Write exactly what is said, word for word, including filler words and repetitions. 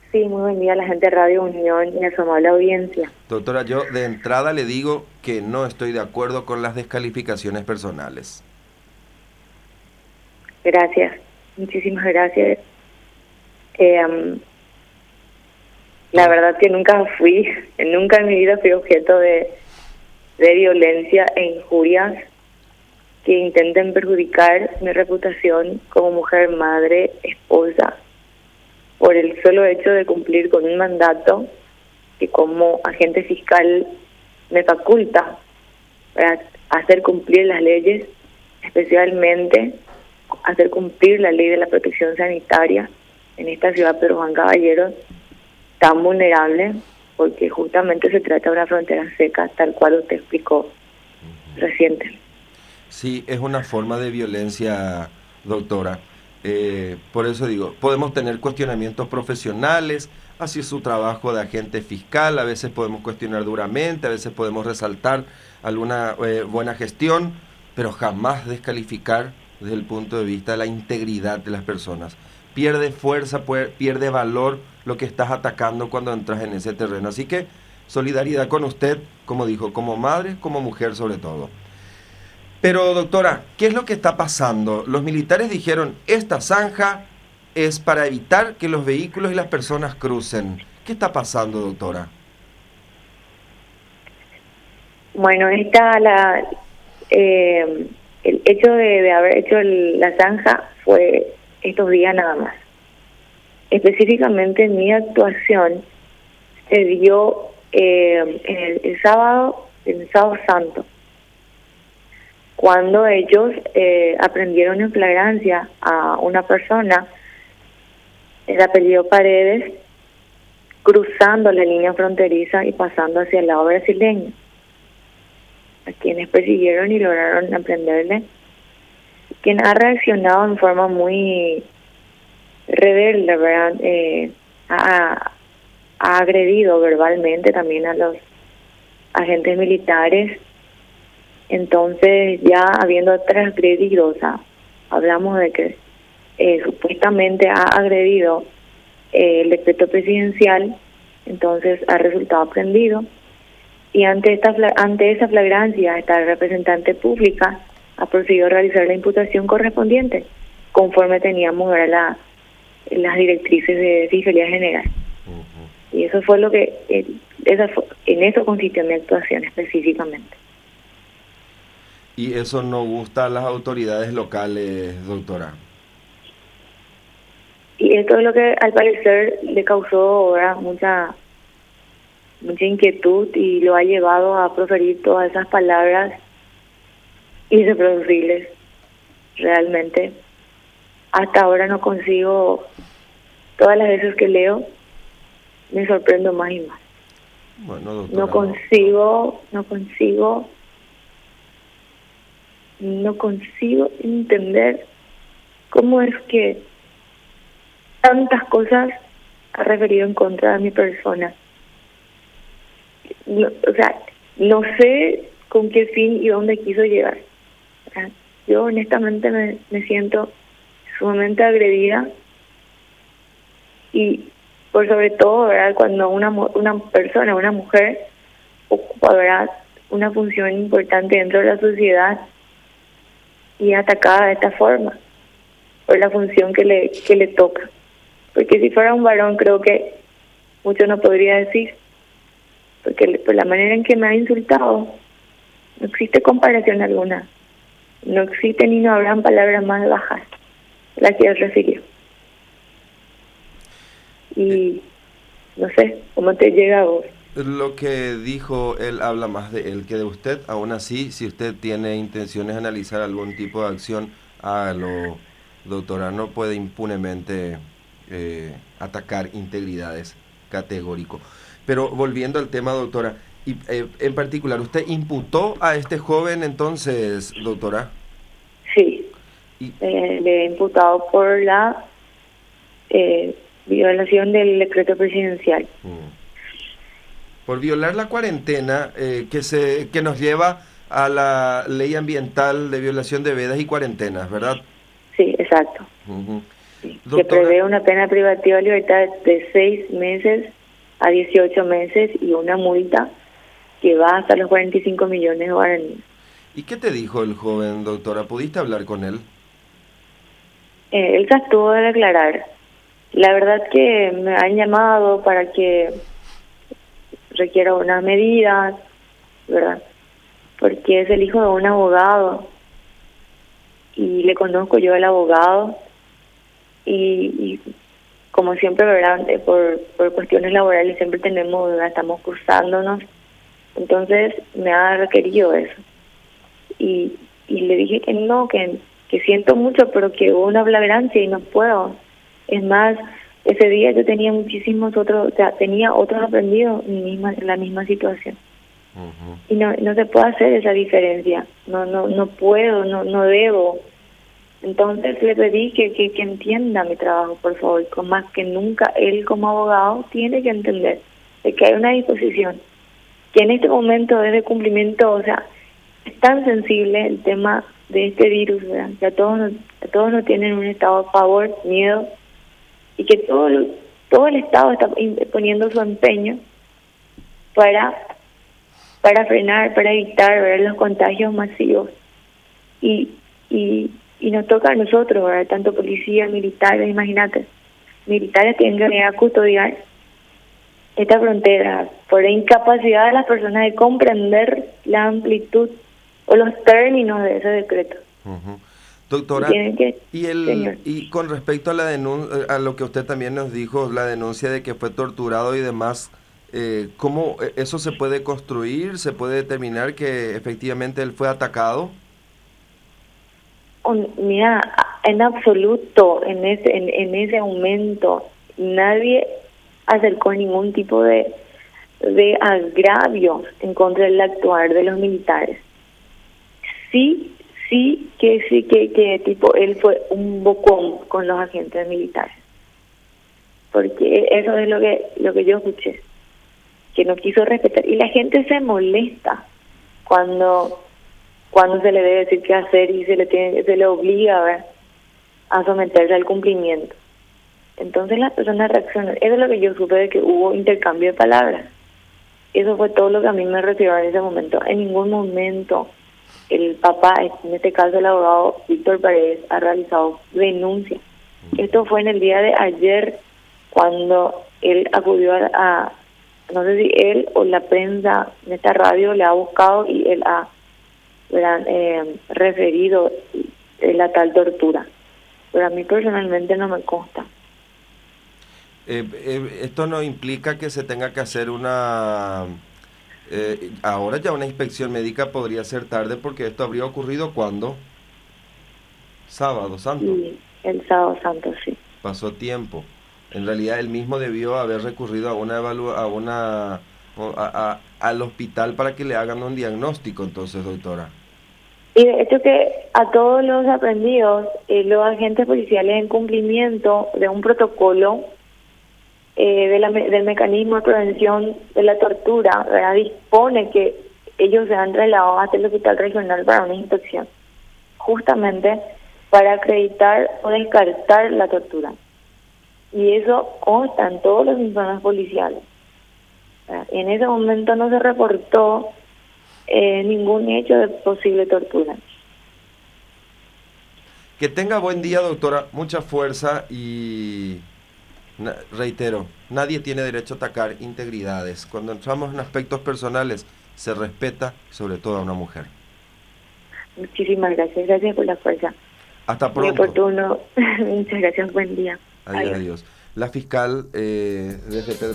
Sí, muy buen día a la gente de Radio Unión y a su amable audiencia. Doctora, yo de entrada le digo que no estoy de acuerdo con las descalificaciones personales. Gracias, muchísimas gracias. Eh, um, la verdad que nunca fui, nunca en mi vida fui objeto de, de violencia e injurias que intenten perjudicar mi reputación como mujer, madre, esposa, por el solo hecho de cumplir con un mandato que como agente fiscal me faculta para hacer cumplir las leyes, especialmente hacer cumplir la ley de la protección sanitaria en esta ciudad Pedro Juan Caballero, tan vulnerable, porque justamente se trata de una frontera seca, tal cual usted explicó reciente. Sí, es una forma de violencia, doctora. Eh, por eso digo, podemos tener cuestionamientos profesionales, así es su trabajo de agente fiscal, a veces podemos cuestionar duramente, a veces podemos resaltar alguna eh, buena gestión, pero jamás descalificar desde el punto de vista de la integridad de las personas. Pierde fuerza, pierde valor lo que estás atacando cuando entras en ese terreno. Así que solidaridad con usted, como dijo, como madre, como mujer sobre todo. Pero doctora, ¿qué es lo que está pasando? Los militares dijeron, esta zanja es para evitar que los vehículos y las personas crucen. ¿Qué está pasando, doctora? Bueno, esta la eh, el hecho de, de haber hecho el, la zanja fue estos días nada más. Específicamente mi actuación se dio eh, en el, el sábado, el sábado santo, cuando ellos eh, aprendieron en flagrancia a una persona, el apellido Paredes, cruzando la línea fronteriza y pasando hacia el lado brasileño, a quienes persiguieron y lograron aprenderle, quien ha reaccionado en forma muy rebelde, ¿verdad? Eh, ha, ha agredido verbalmente también a los agentes militares. Entonces, ya habiendo transgredido, o sea, hablamos de que eh, supuestamente ha agredido eh, el decreto presidencial, entonces ha resultado prendido. Y ante esta ante esa flagrancia, esta representante pública ha procedido a realizar la imputación correspondiente, conforme teníamos ahora la, las directrices de Fiscalía General. Uh-huh. Y eso fue lo que, eh, esa fue, en eso consistió mi actuación específicamente. ¿Y eso no gusta a las autoridades locales, doctora? Y esto es lo que al parecer le causó ahora mucha mucha inquietud y lo ha llevado a proferir todas esas palabras irreproducibles. Realmente, hasta ahora no consigo, todas las veces que leo, me sorprendo más y más. Bueno, doctora, no consigo, no consigo, no consigo entender cómo es que tantas cosas ha referido en contra de mi persona. No, o sea, no sé con qué fin y dónde quiso llegar. O sea, yo honestamente me, me siento sumamente agredida y por sobre todo, ¿verdad? Cuando una una persona, una mujer ocupa, ¿verdad?, una función importante dentro de la sociedad y es atacada de esta forma por la función que le que le toca. Porque si fuera un varón creo que mucho no podría decir, porque por la manera en que me ha insultado no existe comparación alguna, no existe ni no habrán palabras más bajas las que él refirió. Y no sé cómo te llega a vos. Lo que dijo él habla más de él que de usted. Aún así, si usted tiene intenciones de analizar algún tipo de acción, hágalo, doctora. No puede impunemente eh, atacar integridades, categórico. Pero volviendo al tema, doctora, y eh, en particular, ¿usted imputó a este joven entonces, doctora? Sí, y... eh, le he imputado por la eh, violación del decreto presidencial. Mm. Por violar la cuarentena eh, que se que nos lleva a la ley ambiental de violación de vedas y cuarentenas, ¿verdad? Sí, exacto. Uh-huh. que Doctora, prevé una pena privativa de libertad de seis meses a dieciocho meses y una multa que va hasta los cuarenta y cinco millones de guaraníes. ¿y qué te dijo el joven, doctora? ¿Pudiste hablar con él? Eh, él se abstuvo de declarar. La verdad que me han llamado para que requiera unas medidas, ¿verdad? Porque es el hijo de un abogado y le conozco yo al abogado y, y como siempre, ¿verdad? Eh, Por, por cuestiones laborales siempre tenemos, ¿verdad? Estamos cruzándonos, entonces me ha requerido eso. Y, y le dije que no, que, que siento mucho, pero que hubo una flagrancia y no puedo. Es más, ese día yo tenía muchísimos otros, o sea, tenía otros aprendidos en misma, en la misma situación. Uh-huh. Y no no se puede hacer esa diferencia. No no no puedo, no no debo. Entonces le pedí que, que, que entienda mi trabajo, por favor, con más que nunca él como abogado tiene que entender de que hay una disposición, que en este momento es de cumplimiento, o sea, es tan sensible el tema de este virus, ¿verdad? Que a todos nos, a todos nos tienen un estado de pavor, miedo, y que todo el, todo el Estado está poniendo su empeño para, para frenar, para evitar, ¿verdad?, los contagios masivos. Y, y, y nos toca a nosotros, ¿verdad?, tanto policías, militares, imagínate, militares tienen que venir a custodiar esta frontera por la incapacidad de las personas de comprender la amplitud o los términos de ese decreto. Uh-huh. Doctora, que, y el y con respecto a la denuncia, a lo que usted también nos dijo, la denuncia de que fue torturado y demás, eh, ¿cómo eso se puede construir? ¿Se puede determinar que efectivamente él fue atacado? Mira, en absoluto, en ese en, en ese momento nadie acercó ningún tipo de de agravio en contra del actuar de los militares. Sí. Sí, que sí, que, que tipo él fue un bocón con los agentes militares, porque eso es lo que lo que yo escuché, que no quiso respetar, y la gente se molesta cuando cuando se le debe decir qué hacer y se le tiene, se le obliga, ¿verdad?, a someterse al cumplimiento. Entonces las personas reaccionan. Eso es lo que yo supe, de que hubo intercambio de palabras. Eso fue todo lo que a mí me recibió en ese momento. En ningún momento el papá, en este caso el abogado Víctor Paredes, ha realizado denuncia. Esto fue en el día de ayer, cuando él acudió a, a no sé si él o la prensa en esta radio le ha buscado y él ha ¿verdad?, eh, referido la tal tortura. Pero a mí personalmente no me consta. Eh, eh, esto no implica que se tenga que hacer una... Eh, ahora ya una inspección médica podría ser tarde, porque esto habría ocurrido ¿cuándo? Sábado Santo. Sí, el sábado santo, sí. Pasó tiempo. En realidad él mismo debió haber recurrido a una evalu a una a, a, al hospital para que le hagan un diagnóstico, entonces, doctora. Y de hecho que a todos los aprendidos, eh, los agentes policiales, en cumplimiento de un protocolo eh, de la, del mecanismo de prevención de la tortura, ¿verdad?, dispone que ellos sean trasladados hasta el hospital regional para una inspección, justamente para acreditar o descartar la tortura. Y eso consta en todos los informes policiales. En ese momento no se reportó eh, ningún hecho de posible tortura. Que tenga buen día, doctora. Mucha fuerza y na, reitero, nadie tiene derecho a atacar integridades. Cuando entramos en aspectos personales, se respeta, sobre todo a una mujer. Muchísimas gracias. Gracias por la fuerza. Hasta pronto. Muy oportuno. Muchas gracias. Buen día. Adiós, adiós. La fiscal eh, desde Pedro